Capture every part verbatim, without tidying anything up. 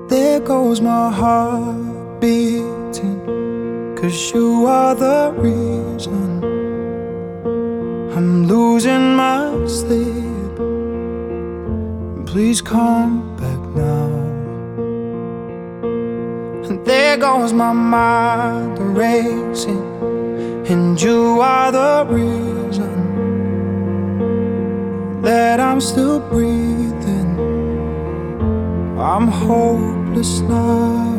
There goes my heart beating, 'cause you are the reason I'm losing my sleep. Please come back now. And there goes my mind racing, and you are the reason that I'm still breathing. I'm hopeless now.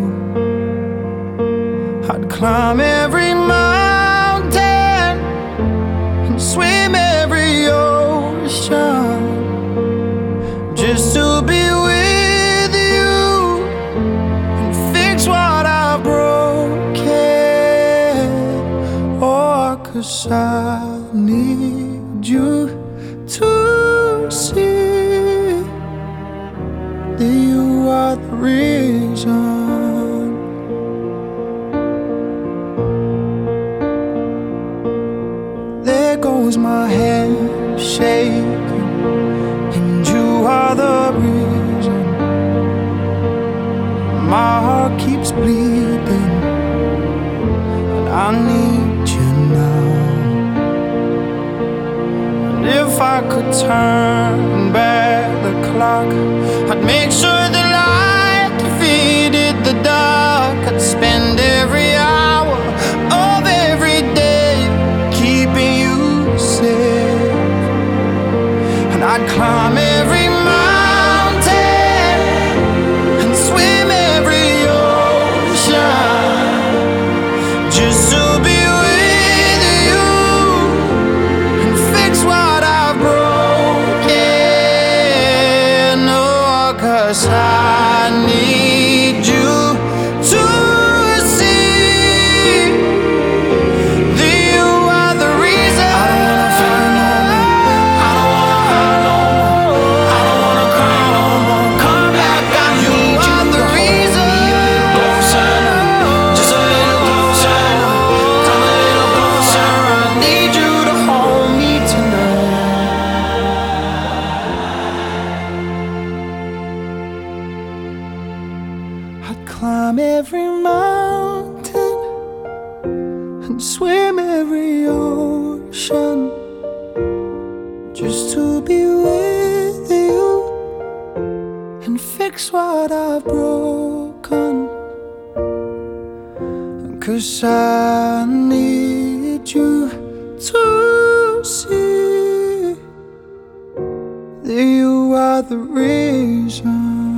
I'd climb every mountain and swim every ocean just to be with you and fix what I've broken. Oh, 'cause I need you to see that you are the reason. There goes my hand shaking, and you are the reason my heart keeps bleeding, and I need you now. And if I could turn back the clock, I'd make sure the light defeated the dark. I'd spend every hour of every day keeping you safe, and I'd climb every mountain and swim every ocean just to be with you and fix what I've broken. Oh, 'cause I need you to see that you are the reason. I don't wanna fight no more. I don't wanna hurt no more. I don't wanna cry no more. Come back, I need you. You are the reason. Be a little closer, just a little closer. Come a little closer. I need you to hold me tonight. I'd climb every mountain and swim every ocean just to be with you and fix what I've broken. 'Cause I need you to see that you are the reason.